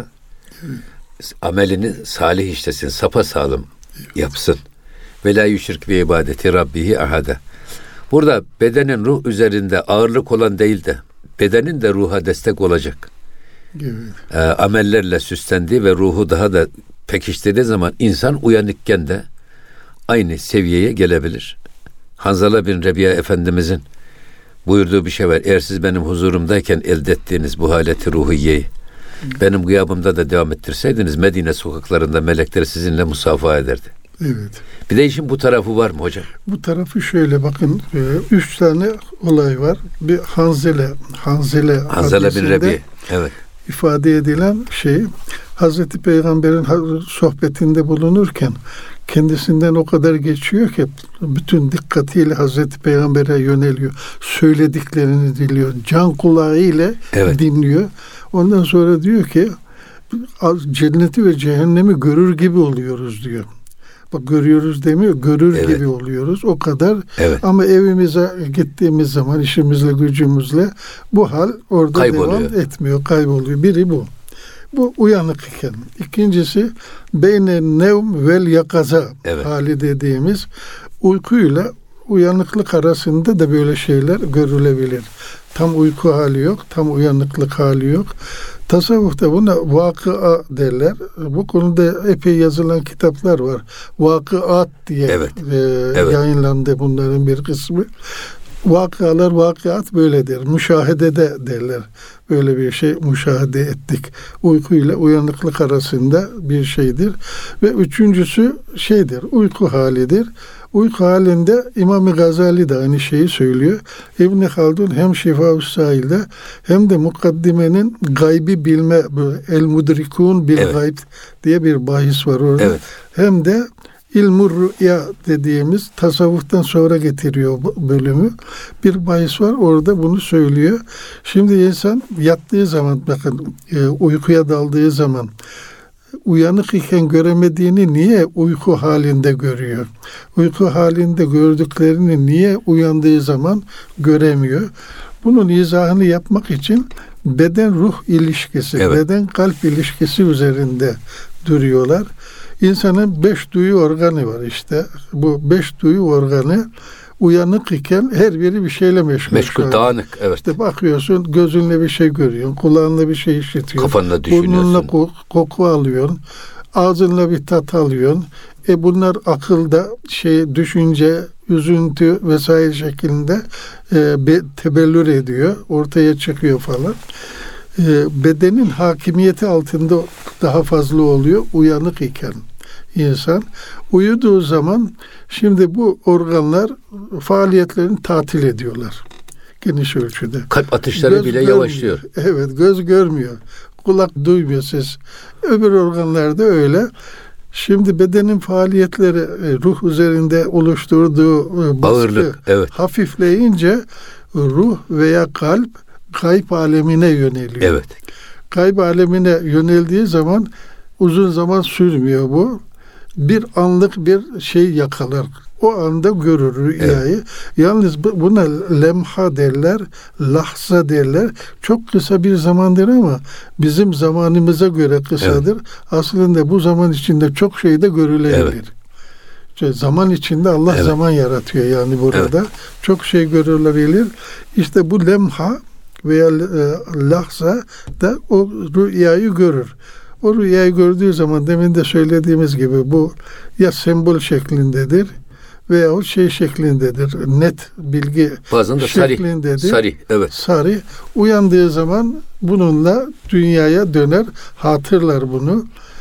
evet. amelini salih işlesin, sapasağlam evet. yapsın. Ve la yüşrik bi ibadeti rabbihi ahada. Burada bedenin ruh üzerinde ağırlık olan değil de bedenin de ruha destek olacak. Evet. E, amellerle süslendiği ve ruhu daha da pekiştirdiği zaman insan uyanıkken de aynı seviyeye gelebilir. Hanzala bin Rebiya Efendimizin buyurduğu bir şey var. Eğer siz benim huzurumdayken elde ettiğiniz bu haleti ruhiyeyi evet. benim gıyabımda da devam ettirseydiniz Medine sokaklarında melekler sizinle musafaha ederdi. Evet. Bir de işin bu tarafı var mı hocam? Bu tarafı şöyle bakın. Üç tane olay var. Bir Hanzele. Hanzele, Hanzala bin Rebiya. Evet. ifade edilen şey Hazreti Peygamber'in sohbetinde bulunurken kendisinden o kadar geçiyor ki bütün dikkatiyle Hazreti Peygamber'e yöneliyor. Söylediklerini dinliyor. Can kulağıyla evet. dinliyor. Ondan sonra diyor ki cenneti ve cehennemi görür gibi oluyoruz diyor. Bak görüyoruz demiyor, görür evet. gibi oluyoruz. O kadar. Evet. Ama evimize gittiğimiz zaman işimizle, gücümüzle bu hal orada devam etmiyor, kayboluyor. Biri bu. Bu uyanık iken. İkincisi beyne nevm vel yakaza evet. hali dediğimiz uykuyla uyanıklık arasında da böyle şeyler görülebilir. Tam uyku hali yok, tam uyanıklık hali yok. Tasavvufta buna vakıa derler. Bu konuda epey yazılan kitaplar var. Vakıat diye evet. E, evet. yayınlandı bunların bir kısmı. vakalar, vakiat böyledir. Müşahedede derler. Böyle bir şey müşahede ettik. Uyku ile uyanıklık arasında bir şeydir. Ve üçüncüsü şeydir, uyku halidir. Uyku halinde İmam-ı Gazali de aynı şeyi söylüyor. İbn Haldun hem Şifa-ı Sail'de hem de Mukaddime'nin gaybi bilme, el-mudrikun bil evet. gayb diye bir bahis var orada. Evet. Hem de İlm-ü Rü'ya dediğimiz tasavvuftan sonra getiriyor bölümü. Bir bahis var orada bunu söylüyor. Şimdi insan yattığı zaman, bakın e, uykuya daldığı zaman uyanık iken göremediğini niye uyku halinde görüyor? Uyku halinde gördüklerini niye uyandığı zaman göremiyor? Bunun izahını yapmak için beden-ruh ilişkisi, evet. beden-kalp ilişkisi üzerinde duruyorlar. İnsanın beş duyu organı var işte. Bu beş duyu organı uyanık iken her biri bir şeyle meşgul. Meşgul, dağınık. Evet. İşte bakıyorsun, gözünle bir şey görüyorsun, kulağınla bir şey işitiyorsun. Kafanla düşünüyorsun. Burnunla ko- koku alıyorsun. Ağzınla bir tat alıyorsun. E bunlar akılda şey, düşünce, üzüntü vesaire şeklinde e, be, tebellür ediyor. Ortaya çıkıyor falan. E, bedenin hakimiyeti altında daha fazla oluyor uyanık iken insan. Uyuduğu zaman şimdi bu organlar faaliyetlerini tatil ediyorlar. Geniş ölçüde. Kalp atışları göz bile görmüyor. Yavaşlıyor. Evet, göz görmüyor. Kulak duymuyor ses. Öbür organlarda öyle. Şimdi bedenin faaliyetleri ruh üzerinde oluşturduğu baskı ağırlık, evet. hafifleyince ruh veya kalp kayıp alemine yöneliyor. Evet. Kayıp alemine yöneldiği zaman uzun zaman sürmüyor bu. Bir anlık bir şey yakalar. O anda görür rüyayı. Evet. Yalnız buna lemha derler, lahza derler. Çok kısa bir zamandır ama bizim zamanımıza göre kısadır. Evet. Aslında bu zaman içinde çok şey de görülebilir. Evet. Zaman içinde Allah evet. zaman yaratıyor yani burada. Evet. Çok şey görülebilir. İşte bu lemha veya lahza da o rüyayı görür. O rüyayı gördüğü zaman demin de söylediğimiz gibi bu ya sembol şeklindedir veya o şey şeklindedir. Net bilgi bazen de şeklindedir. Sarı, sarı, evet. Sarı. Uyandığı zaman bununla dünyaya döner, hatırlar bunu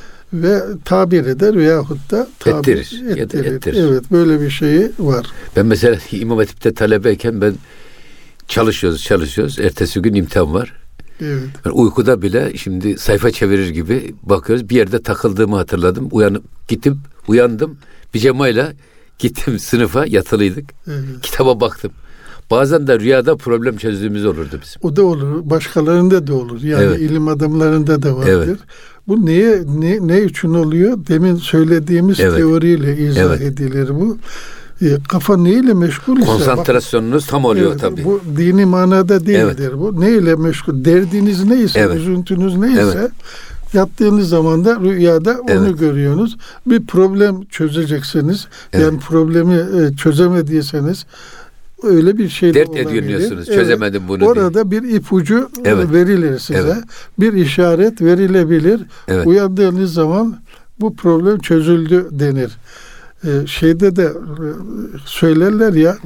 ve tabir eder veyahut da tabir ettirir. ettirir. ettirir. Evet, böyle bir şeyi var. Ben mesela İmam Hatip'te talebeyken ben çalışıyoruz, çalışıyoruz. Ertesi gün imtihan var. Evet. Yani uykuda bile şimdi sayfa çevirir gibi bakıyoruz. Bir yerde takıldığımı hatırladım. Uyanıp gittim, uyandım. Pijamayla gittim sınıfa, yatılıydık. Evet. Kitaba baktım. Bazen de rüyada problem çözdüğümüz olurdu bizim. O da olur. Başkalarında da olur. Yani evet. ilim adamlarında da vardır. Evet. Bu neye ne, ne için oluyor? Demin söylediğimiz evet. teoriyle izah evet. edilir bu. E, kafa neyle meşgul ise konsantrasyonunuz bak, tam oluyor evet, tabii. Bu dini manada değildir evet. bu. Neyle meşgul? Derdiniz neyse, evet. üzüntünüz neyse evet. yattığınız zaman da rüyada evet. onu görüyorsunuz. Bir problem çözeceksiniz. Evet. Yani problemi e, çözemediyseniz öyle bir şey dert ediyorsunuz. Evet. Çözemedim bunu. Orada diye. Bir ipucu evet. verilir size. Evet. Bir işaret verilebilir. Evet. Uyandığınız zaman bu problem çözüldü denir. Ee, şeyde de e, söylerler ya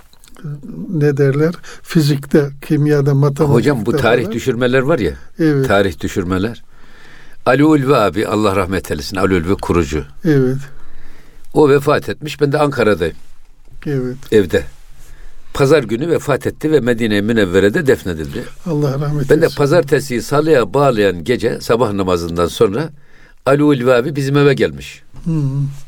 ne derler? Fizikte, kimyada, matematikte. Hocam bu tarih falan. Düşürmeler var ya. Evet. Tarih düşürmeler. Ali Ulvi abi Allah rahmet eylesin. Ali Ulvi kurucu. Evet. O vefat etmiş. Ben de Ankara'dayım. Evet. Evde. Pazar günü vefat etti ve Medine-i Münevvere'de defnedildi. Allah rahmet eylesin. Ben de pazartesiyi salıya bağlayan gece sabah namazından sonra Ali Ulvi abi bizim eve gelmiş. Hmm.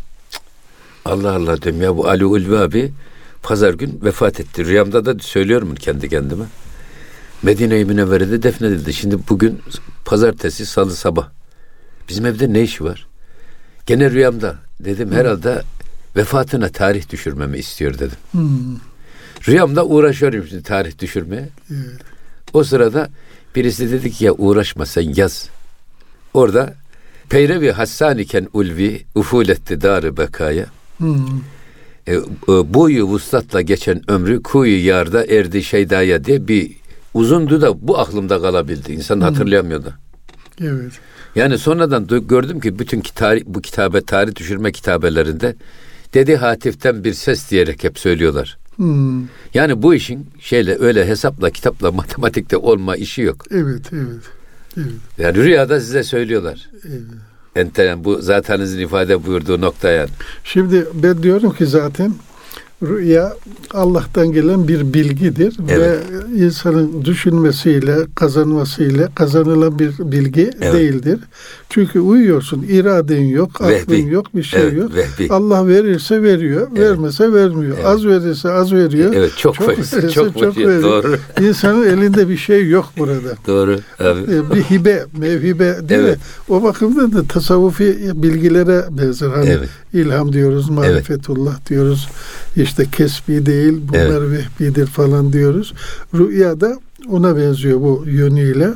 Allah Allah diyorum ya bu Ali Ulvi abi pazar gün vefat etti. Rüyamda da söylüyorum kendi kendime. Medine-i Münevvere'de defnedildi. Şimdi bugün pazartesi salı sabah. Bizim evde ne işi var? Gene rüyamda dedim herhalde vefatına tarih düşürmemi istiyor dedim. Hmm. Rüyamda uğraşıyorum şimdi tarih düşürmeye. Evet. O sırada birisi dedi ki ya uğraşma sen yaz. Orada Peyrevi Hassaniken Ulvi ufuletti darı bekaya. Hmm. E, e, boyu vuslatla geçen ömrü kuyu yarda erdi şeydaya diye bir uzundu da bu aklımda kalabildi. İnsan hmm. hatırlayamıyordu. Evet. Yani sonradan gördüm ki bütün tarih, bu kitabe tarih düşürme kitabelerinde Dedi Hatif'ten bir ses diyerek hep söylüyorlar. Hmm. Yani bu işin şeyle öyle hesapla, kitapla, matematikte olma işi yok. Evet, evet. Evet. Yani rüyada size söylüyorlar. Evet. Enten bu zatenizin ifade buyurduğu nokta yani. Şimdi ben diyorum ki zaten rüya Allah'tan gelen bir bilgidir, evet, ve insanın düşünmesiyle, kazanmasıyla kazanılan bir bilgi, evet, değildir. Çünkü uyuyorsun, iraden yok, aklın vehbi yok, bir şey, evet, yok. Vehbi. Allah verirse veriyor, evet, vermese vermiyor. Evet. Az verirse az veriyor. Evet, çok, çok verirse çok, çok veriyor. Doğru. İnsanın elinde bir şey yok burada. Doğru. Abi. Bir hibe, mevhibe değil, evet, mi? O bakımdan da tasavvufi bilgilere benzer. Hani evet, ilham diyoruz, marifetullah, evet, diyoruz. İşte kesbi değil, bunlar, evet, vehbidir falan diyoruz. Rüya da ona benziyor bu yönüyle.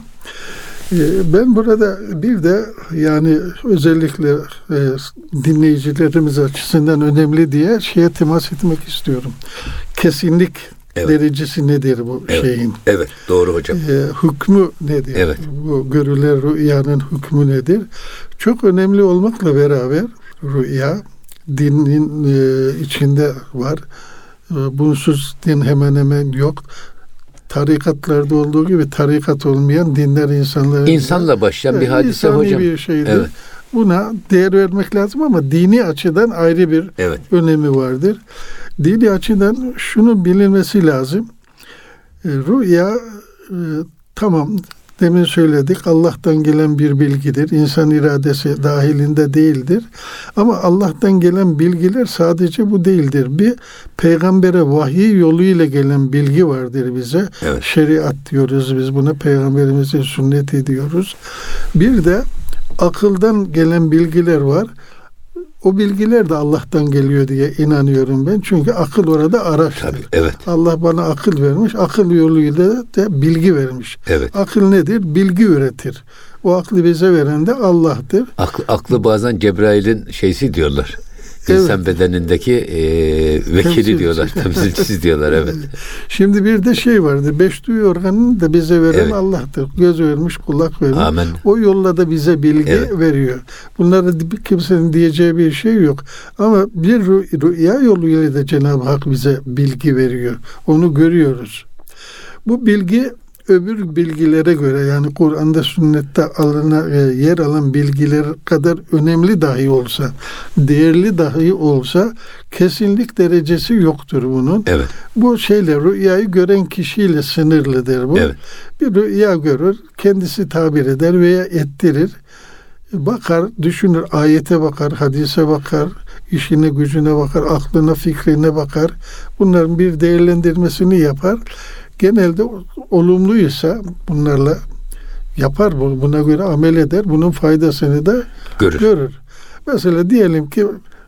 Ben burada bir de yani özellikle e, dinleyicilerimiz açısından önemli diye şeye temas etmek istiyorum. Kesinlik, evet, derecesi nedir bu, evet, şeyin? Evet, doğru hocam. E, hükmü nedir? Evet. Bu görülen rüyanın hükmü nedir? Çok önemli olmakla beraber rüya dinin e, içinde var. E, bunsuz din hemen hemen yok. Tarikatlarda olduğu gibi tarikat olmayan dinler insanların... İnsanla başlayan bir hadise hocam. bir şeydir. Evet. Buna değer vermek lazım ama dini açıdan ayrı bir, evet, önemi vardır. Dini açıdan şunun bilinmesi lazım. E, rüya e, tamam, demin söyledik, Allah'tan gelen bir bilgidir. İnsan iradesi dahilinde değildir. Ama Allah'tan gelen bilgiler sadece bu değildir. Bir peygambere vahiy yoluyla gelen bilgi vardır bize. Evet. Şeriat diyoruz biz buna. Peygamberimizin sünneti diyoruz. Bir de akıldan gelen bilgiler var. O bilgiler de Allah'tan geliyor diye inanıyorum ben. Çünkü akıl orada araçtır. Tabii, evet. Allah bana akıl vermiş. Akıl yoluyla da bilgi vermiş. Evet. Akıl nedir? Bilgi üretir. O aklı bize veren de Allah'tır. Aklı, aklı bazen Cebrail'in şeysi diyorlar. İnsan, evet, bedenindeki e, vekili temsilcisi diyorlar. Temsilcisi diyorlar, evet. Şimdi bir de şey vardı. Beş duyu organını da bize veren, evet, Allah'tır. Göz vermiş, kulak vermiş. Amen. O yolla da bize bilgi, evet, veriyor. Bunlara kimsenin diyeceği bir şey yok. Ama bir rüya yoluyla da Cenab-ı Hak bize bilgi veriyor. Onu görüyoruz. Bu bilgi öbür bilgilere göre, yani Kur'an'da, sünnette alına, yer alan bilgiler kadar önemli dahi olsa, değerli dahi olsa kesinlik derecesi yoktur bunun. Evet. Bu şeyle, rüyayı gören kişiyle sınırlıdır bu. Evet. Bir rüya görür, kendisi tabir eder veya ettirir. Bakar, düşünür, ayete bakar, hadise bakar, işine gücüne bakar, aklına, fikrine bakar. Bunların bir değerlendirmesini yapar. Genelde olumluysa bunlarla yapar, buna göre amel eder. Bunun faydasını da görür. görür. Mesela diyelim ki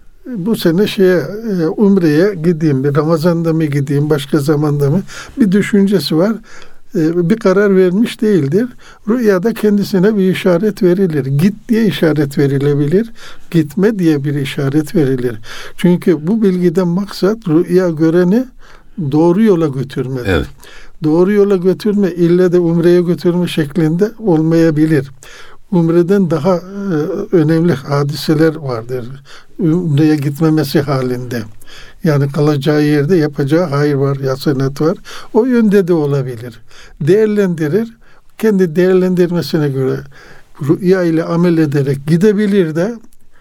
bu sene şeye, Umre'ye gideyim, bir Ramazan'da mı gideyim, başka zamanda mı, bir düşüncesi var. Bir karar vermiş değildir. Rüyada kendisine bir işaret verilir. Git diye işaret verilebilir. Gitme diye bir işaret verilir. Çünkü bu bilgiden maksat rüya göreni doğru yola götürmedir. Evet. Doğru yola götürme, ille de Umre'ye götürme şeklinde olmayabilir. Umre'den daha e, önemli hadiseler vardır. Umre'ye gitmemesi halinde. Yani kalacağı yerde yapacağı hayır var, hasenet var. O yönde de olabilir. Değerlendirir. Kendi değerlendirmesine göre rüya ile amel ederek gidebilir de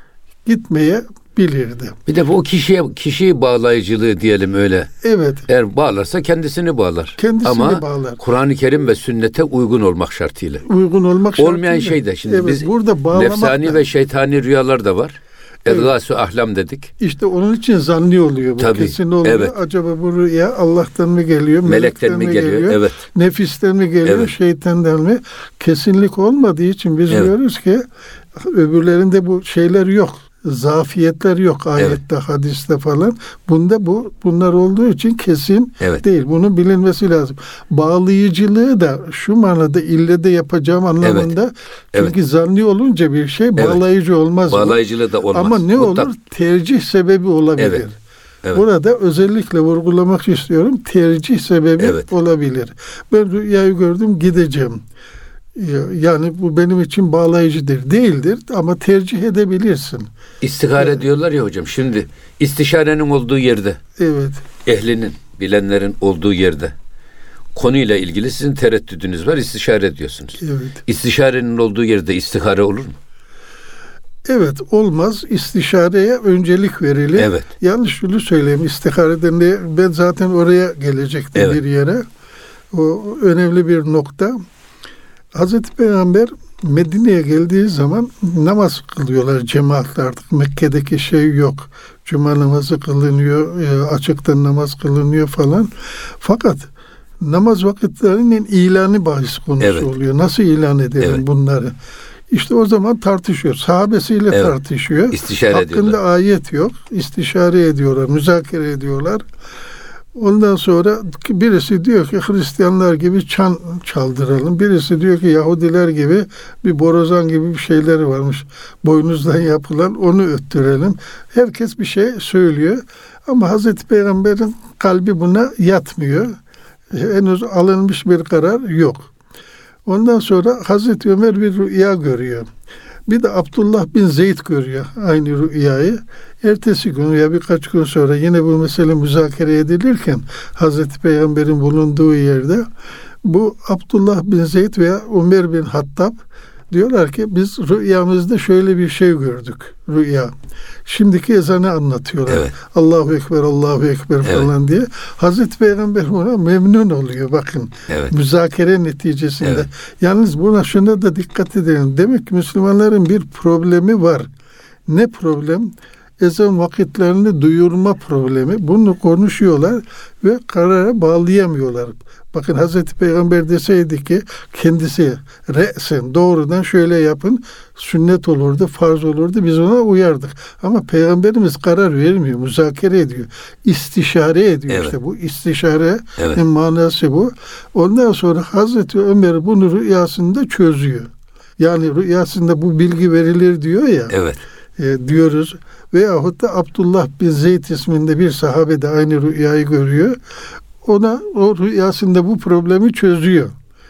gitmeye bilirdi. Bir de bu kişiye kişi bağlayıcılığı diyelim öyle. Evet. Eğer bağlarsa kendisini bağlar. Kendisini Ama bağlar. Kur'an-ı Kerim ve sünnete uygun olmak şartıyla. Uygun olmak şartıyla. Olmayan şey de şimdi, evet, biz burada nefsani da ve şeytani rüyalar da var. Evet. Edgâs-ı ahlam dedik. İşte onun için zanni oluyor bu. Tabii. Kesin oluyor. Evet. Acaba bu rüya Allah'tan mı geliyor? Melekten, melekten mi geliyor? geliyor? Evet. Nefisten mi geliyor? Evet. Şeytandan mı? Kesinlik olmadığı için biz, evet, diyoruz ki öbürlerinde bu şeyler yok. Zafiyetler yok ayette, evet, hadiste falan. Bunda bu bunlar olduğu için kesin, evet, değil. Bunun bilinmesi lazım. Bağlayıcılığı da şu manada ille de yapacağım anlamında. Evet. Çünkü, evet, zanni olunca bir şey bağlayıcı, evet, olmaz. Bağlayıcılığı da olmaz. Ama ne Mutlak. olur? Tercih sebebi olabilir. Evet. Evet. Burada özellikle vurgulamak istiyorum. Tercih sebebi, evet, olabilir. Ben rüyayı gördüm, gideceğim. Yani bu benim için bağlayıcıdır. Değildir ama tercih edebilirsin. İstihare, evet, diyorlar ya hocam. Şimdi istişarenin olduğu yerde, evet, ehlinin bilenlerin olduğu yerde konuyla ilgili sizin tereddüdünüz var, istişare ediyorsunuz. Evet. İstişarenin olduğu yerde istihare olur mu? Evet, olmaz. İstişareye öncelik verilir. Evet. Yalnız şunu söyleyeyim. İstihareden de ben zaten oraya gelecektim evet. bir yere. O önemli bir nokta. Hazreti Peygamber Medine'ye geldiği zaman namaz kılıyorlar cemaatle artık. Mekke'deki şey yok. Cuma namazı kılınıyor, açıktan namaz kılınıyor falan. Fakat namaz vakitlerinin ilanı bahis konusu evet. oluyor. Nasıl ilan edelim evet. bunları? İşte o zaman tartışıyor. Sahabesiyle evet. tartışıyor. İstişare Hakkında ediyorlar. ayet yok. İstişare ediyorlar, müzakere ediyorlar. Ondan sonra birisi diyor ki Hristiyanlar gibi çan çaldıralım. Birisi diyor ki Yahudiler gibi bir borazan gibi bir şeyleri varmış. Boynuzdan yapılan, onu öttürelim. Herkes bir şey söylüyor. Ama Hazreti Peygamber'in kalbi buna yatmıyor. Henüz alınmış bir karar yok. Ondan sonra Hazreti Ömer bir rüya görüyor. Bir de Abdullah bin Zeyd görüyor aynı rüyayı. Ertesi gün ya birkaç gün sonra yine bu mesele müzakere edilirken Hazreti Peygamber'in bulunduğu yerde bu Abdullah bin Zeyd veya Ömer bin Hattab diyorlar ki biz rüyamızda şöyle bir şey gördük. Rüya. Şimdiki ezanı anlatıyorlar. Evet. Allahu Ekber, Allahu Ekber evet. falan diye. Hazreti Peygamber ona memnun oluyor. Bakın. Evet. Müzakere neticesinde. Evet. Yalnız buna şuna da dikkat edelim. Demek ki Müslümanların bir problemi var. Ne problem? Ezan vakitlerini duyurma problemi. Bunu konuşuyorlar ve karara bağlayamıyorlar. Bakın Hazreti Peygamber deseydi ki kendisi re'sen doğrudan şöyle yapın, sünnet olurdu, farz olurdu, biz ona uyardık. Ama Peygamberimiz karar vermiyor, müzakere ediyor. İstişare ediyor evet. işte bu istişare evet. manası bu. Ondan sonra Hazreti Ömer bunu rüyasında çözüyor. Yani rüyasında bu bilgi verilir diyor ya. Evet. E, diyoruz. Veyahut da Abdullah bin Zeyd isminde bir sahabe de aynı rüyayı görüyor. Ona o rüyasında bu problemi çözüyor.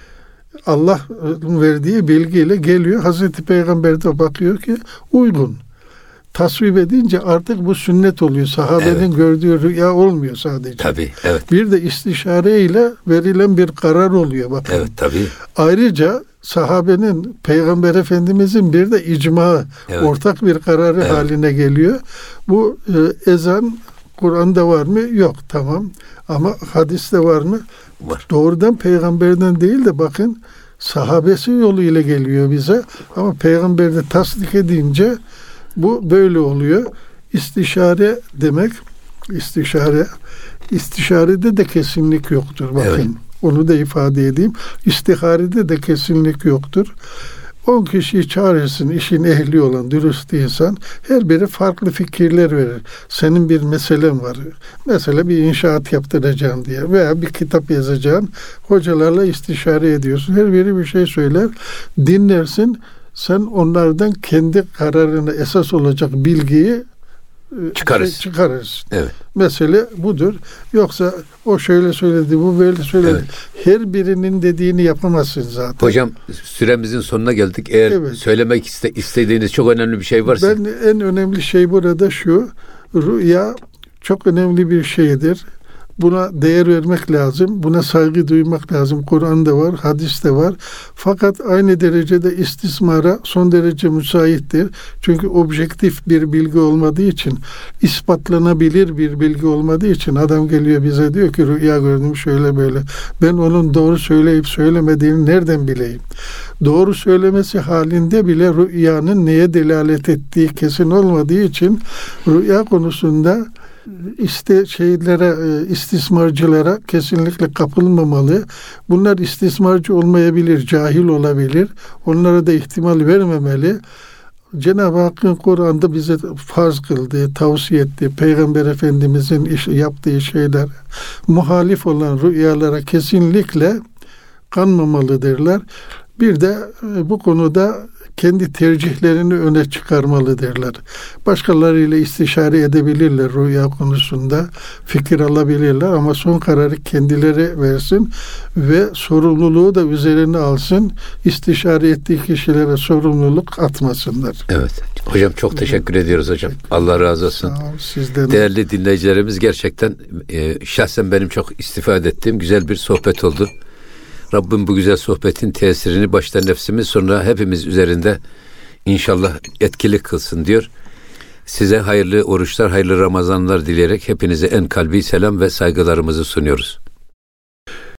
Allah verdiği bilgiyle geliyor. Hazreti Peygamber de bakıyor ki uygun. Tasvip edince artık bu sünnet oluyor. Sahabenin evet. gördüğü rüya olmuyor sadece. Tabii, evet. Bir de istişare ile verilen bir karar oluyor. Bakın. Evet, tabii. Ayrıca sahabenin, Peygamber Efendimizin bir de icma, evet. ortak bir kararı evet. haline geliyor. Bu e, ezan Kur'an'da var mı? Yok, tamam. Ama hadiste var mı? Var. Doğrudan peygamberden değil de bakın sahabesi yoluyla geliyor bize. Ama peygamber de tasdik edince bu böyle oluyor. İstişare demek, istişare, istişarede de kesinlik yoktur. Bakın, evet. onu da ifade edeyim. İstiharede de kesinlik yoktur. On kişiyi çağırırsın, işin ehli olan, dürüst insan, her biri farklı fikirler verir. Senin bir meselen var. Mesela bir inşaat yaptıracaksın diye veya bir kitap yazacaksın. Hocalarla istişare ediyorsun. Her biri bir şey söyler. Dinlersin. Sen onlardan kendi kararına esas olacak bilgiyi çıkarız. çıkarırsın. Evet. Mesele budur. Yoksa o şöyle söyledi, bu böyle söyledi. Evet. Her birinin dediğini yapamazsın zaten. Hocam süremizin sonuna geldik. Eğer evet. söylemek iste, istediğiniz çok önemli bir şey varsa. Ben en önemli şey burada şu. Rüya çok önemli bir şeydir. Buna değer vermek lazım. Buna saygı duymak lazım. Kur'an'da var, hadiste var. Fakat aynı derecede istismara son derece müsaittir. Çünkü objektif bir bilgi olmadığı için, ispatlanabilir bir bilgi olmadığı için adam geliyor bize diyor ki rüya gördüm şöyle böyle. Ben onun doğru söyleyip söylemediğini nereden bileyim? Doğru söylemesi halinde bile rüyanın neye delalet ettiği kesin olmadığı için rüya konusunda İşte şeylere, istismarcılara kesinlikle kapılmamalı. Bunlar istismarcı olmayabilir, cahil olabilir. Onlara da ihtimal vermemeli. Cenab-ı Hakk'ın Kur'an'da bize farz kıldığı, tavsiye ettiği, Peygamber Efendimizin iş, yaptığı şeyler, muhalif olan rüyalara kesinlikle kanmamalıdırlar. Bir de bu konuda kendi tercihlerini öne çıkarmalıdırlar. Başkalarıyla istişare edebilirler rüya konusunda, fikir alabilirler ama son kararı kendileri versin ve sorumluluğu da üzerine alsın. İstişare ettiği kişilere sorumluluk atmasınlar. Evet. Hocam çok teşekkür evet. ediyoruz hocam. Allah razı olsun. Sağ ol, sizden. Değerli dinleyicilerimiz, gerçekten e, şahsen benim çok istifade ettiğim güzel bir sohbet oldu. Rabbim bu güzel sohbetin tesirini başta nefsimiz sonra hepimiz üzerinde inşallah etkili kılsın diyor. Size hayırlı oruçlar, hayırlı Ramazanlar dileyerek hepinize en kalbi selam ve saygılarımızı sunuyoruz.